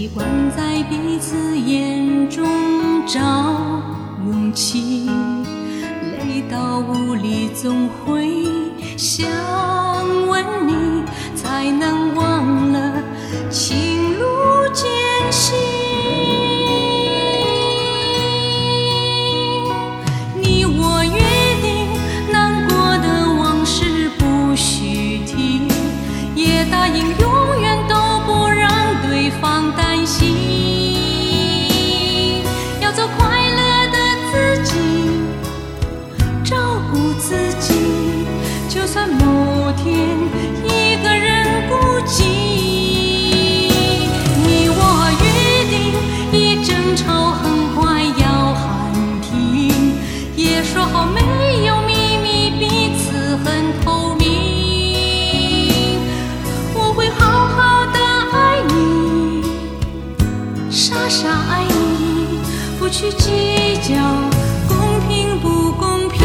惯在彼此眼中找勇气，累到无力总会想问你，才能忘了情路艰辛。你我约定难过的往事不许提，也答应永远都不让对方担心，要做快乐的自己，照顾自己，就算某天一个人孤寂。你我约定一争吵很快要喊停，也说好没有秘密，彼此很透明。我会好好的爱你，傻傻爱你，不去计较公平不公平。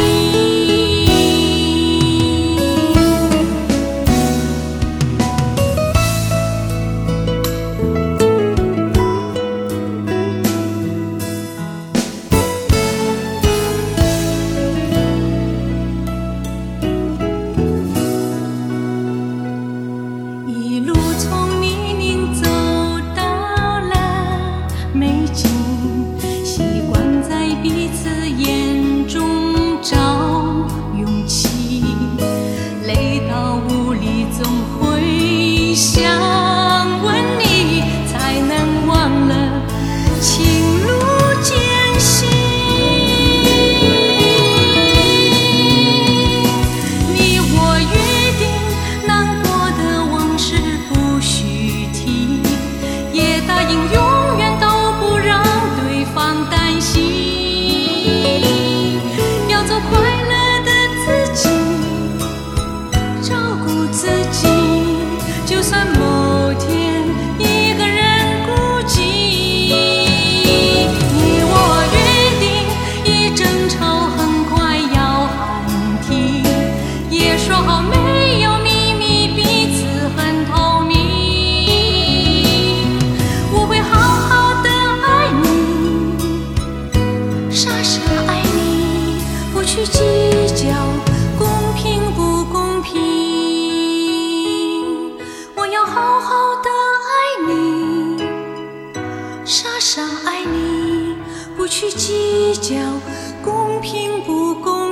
一路从泥泞走到了美景，习惯在彼此眼中找勇气，累到无力总会想问你，才能忘了情路艰辛。你我约定难过的往事不许提，也答应永远都不让对方担心，要做快乐的自己，照顾自己，就算某天一个人孤寂。你我约定一争吵很快要喊停，也说好没有秘密，彼此很透明。我会好好的爱你，傻傻爱你，不去计较公平不公平。我要好好的爱你，傻傻爱你，不去计较公平不公平。